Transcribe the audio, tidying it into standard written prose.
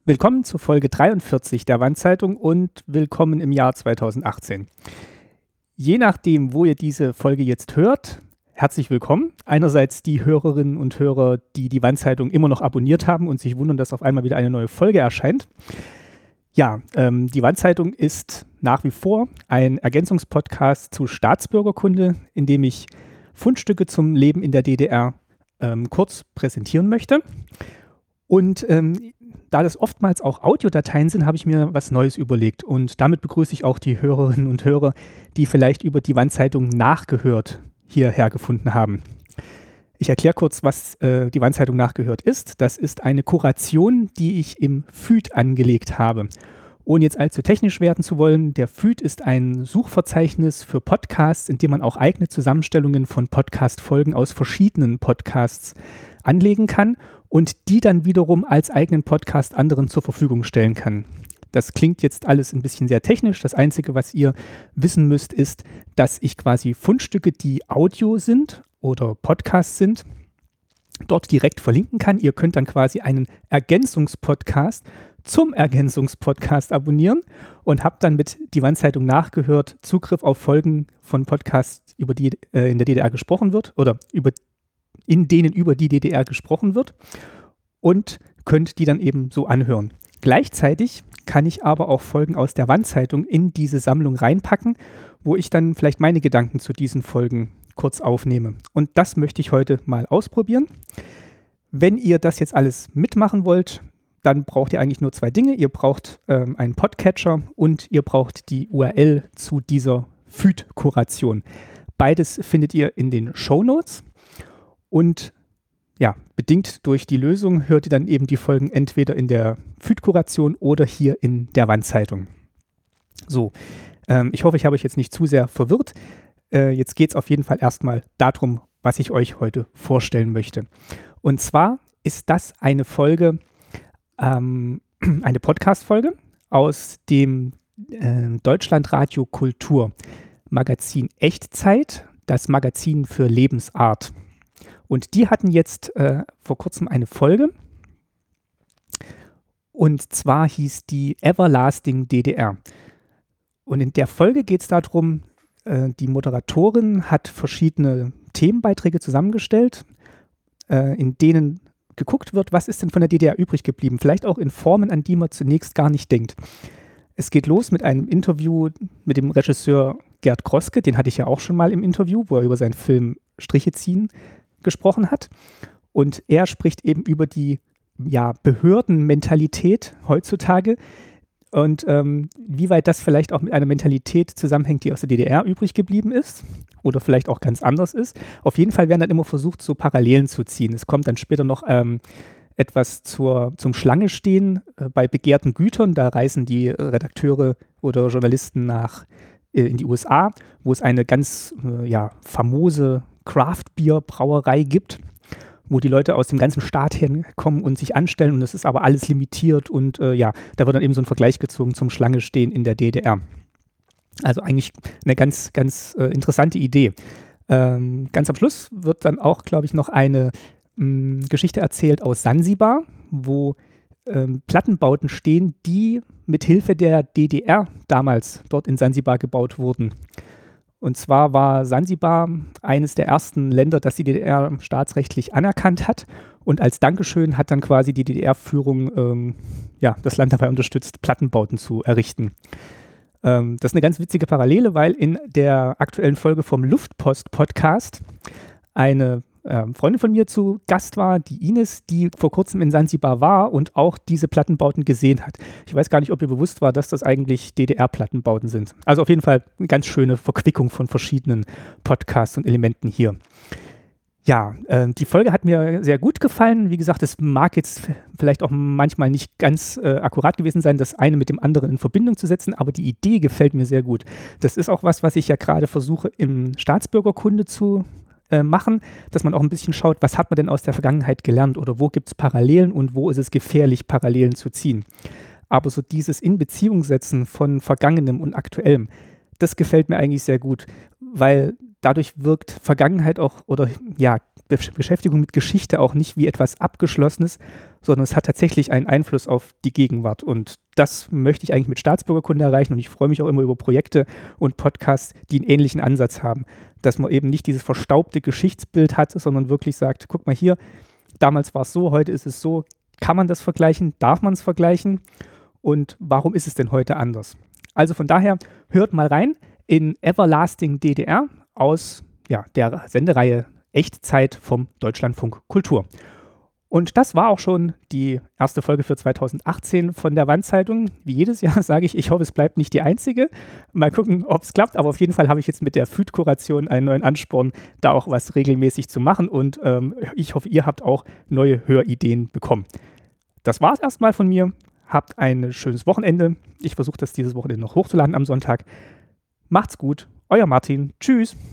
Willkommen zur Folge 43 der Wandzeitung und willkommen im Jahr 2018. Je nachdem, wo ihr diese Folge jetzt hört, herzlich willkommen. Einerseits die Hörerinnen und Hörer, die die Wandzeitung immer noch abonniert haben und sich wundern, dass auf einmal wieder eine neue Folge erscheint. Ja, die Wandzeitung ist nach wie vor ein Ergänzungspodcast zu Staatsbürgerkunde, in dem ich Fundstücke zum Leben in der DDR kurz präsentieren möchte. Und da das oftmals auch Audiodateien sind, habe ich mir was Neues überlegt. Und damit begrüße ich auch die Hörerinnen und Hörer, die vielleicht über die Wandzeitung nachgehört hierher gefunden haben. Ich erkläre kurz, was die Wandzeitung nachgehört ist. Das ist eine Kuration, die ich im Feed angelegt habe. Ohne jetzt allzu technisch werden zu wollen, der Feed ist ein Suchverzeichnis für Podcasts, in dem man auch eigene Zusammenstellungen von Podcast-Folgen aus verschiedenen Podcasts anlegen kann und die dann wiederum als eigenen Podcast anderen zur Verfügung stellen kann. Das klingt jetzt alles ein bisschen sehr technisch. Das Einzige, was ihr wissen müsst, ist, dass ich quasi Fundstücke, die Audio sind oder Podcasts sind, dort direkt verlinken kann. Ihr könnt dann quasi einen Ergänzungspodcast zum Ergänzungspodcast abonnieren und habt dann mit die Wandzeitung nachgehört Zugriff auf Folgen von Podcasts, über die in der DDR gesprochen wird oder in denen über die DDR gesprochen wird und könnt die dann eben so anhören. Gleichzeitig kann ich aber auch Folgen aus der Wandzeitung in diese Sammlung reinpacken, wo ich dann vielleicht meine Gedanken zu diesen Folgen kurz aufnehme. Und das möchte ich heute mal ausprobieren. Wenn ihr das jetzt alles mitmachen wollt, dann braucht ihr eigentlich nur zwei Dinge. Ihr braucht einen Podcatcher und ihr braucht die URL zu dieser Feed-Kuration. Beides findet ihr in den Shownotes. Und ja, bedingt durch die Lösung hört ihr dann eben die Folgen entweder in der Feed-Kuration oder hier in der Wandzeitung. So, ich hoffe, ich habe euch jetzt nicht zu sehr verwirrt. Jetzt geht es auf jeden Fall erstmal darum, was ich euch heute vorstellen möchte. Und zwar ist das eine Folge, eine Podcast-Folge aus dem Deutschlandradio Kultur Magazin Echtzeit, das Magazin für Lebensart. Und die hatten jetzt vor kurzem eine Folge und zwar hieß die Everlasting DDR. Und in der Folge geht es darum, die Moderatorin hat verschiedene Themenbeiträge zusammengestellt, in denen geguckt wird, was ist denn von der DDR übrig geblieben, vielleicht auch in Formen, an die man zunächst gar nicht denkt. Es geht los mit einem Interview mit dem Regisseur Gerd Kroske, den hatte ich ja auch schon mal im Interview, wo er über seinen Film Striche ziehen gesprochen hat. Und er spricht eben über die Behördenmentalität heutzutage und wie weit das vielleicht auch mit einer Mentalität zusammenhängt, die aus der DDR übrig geblieben ist oder vielleicht auch ganz anders ist. Auf jeden Fall werden dann immer versucht, so Parallelen zu ziehen. Es kommt dann später noch etwas zum Schlangestehen bei begehrten Gütern. Da reisen die Redakteure oder Journalisten in die USA, wo es eine ganz famose Craft-Bier-Brauerei gibt, wo die Leute aus dem ganzen Staat herkommen und sich anstellen und das ist aber alles limitiert und da wird dann eben so ein Vergleich gezogen zum Schlangestehen in der DDR. Also eigentlich eine ganz, ganz interessante Idee. Ganz am Schluss wird dann auch, glaube ich, noch eine Geschichte erzählt aus Sansibar, wo Plattenbauten stehen, die mit Hilfe der DDR damals dort in Sansibar gebaut wurden. Und zwar war Sansibar eines der ersten Länder, das die DDR staatsrechtlich anerkannt hat. Und als Dankeschön hat dann quasi die DDR-Führung das Land dabei unterstützt, Plattenbauten zu errichten. Das ist eine ganz witzige Parallele, weil in der aktuellen Folge vom Luftpost-Podcast eine Freundin von mir zu Gast war, die Ines, die vor kurzem in Sansibar war und auch diese Plattenbauten gesehen hat. Ich weiß gar nicht, ob ihr bewusst war, dass das eigentlich DDR-Plattenbauten sind. Also auf jeden Fall eine ganz schöne Verquickung von verschiedenen Podcasts und Elementen hier. Ja, die Folge hat mir sehr gut gefallen. Wie gesagt, es mag jetzt vielleicht auch manchmal nicht ganz akkurat gewesen sein, das eine mit dem anderen in Verbindung zu setzen, aber die Idee gefällt mir sehr gut. Das ist auch was ich ja gerade versuche, im Staatsbürgerkunde zu machen, dass man auch ein bisschen schaut, was hat man denn aus der Vergangenheit gelernt oder wo gibt es Parallelen und wo ist es gefährlich, Parallelen zu ziehen. Aber so dieses In-Beziehung setzen von Vergangenem und Aktuellem, das gefällt mir eigentlich sehr gut, weil dadurch wirkt Vergangenheit auch oder ja, Beschäftigung mit Geschichte auch nicht wie etwas Abgeschlossenes, sondern es hat tatsächlich einen Einfluss auf die Gegenwart. Und das möchte ich eigentlich mit Staatsbürgerkunde erreichen. Und ich freue mich auch immer über Projekte und Podcasts, die einen ähnlichen Ansatz haben. Dass man eben nicht dieses verstaubte Geschichtsbild hat, sondern wirklich sagt, guck mal hier, damals war es so, heute ist es so. Kann man das vergleichen? Darf man es vergleichen? Und warum ist es denn heute anders? Also von daher, hört mal rein in Everlasting DDR aus der Sendereihe Echtzeit vom Deutschlandfunk Kultur. Und das war auch schon die erste Folge für 2018 von der Wandzeitung. Wie jedes Jahr sage ich, ich hoffe, es bleibt nicht die einzige. Mal gucken, ob es klappt. Aber auf jeden Fall habe ich jetzt mit der FÜD-Kuration einen neuen Ansporn, da auch was regelmäßig zu machen. Und ich hoffe, ihr habt auch neue Hörideen bekommen. Das war es erstmal von mir. Habt ein schönes Wochenende. Ich versuche das dieses Wochenende noch hochzuladen am Sonntag. Macht's gut. Euer Martin. Tschüss.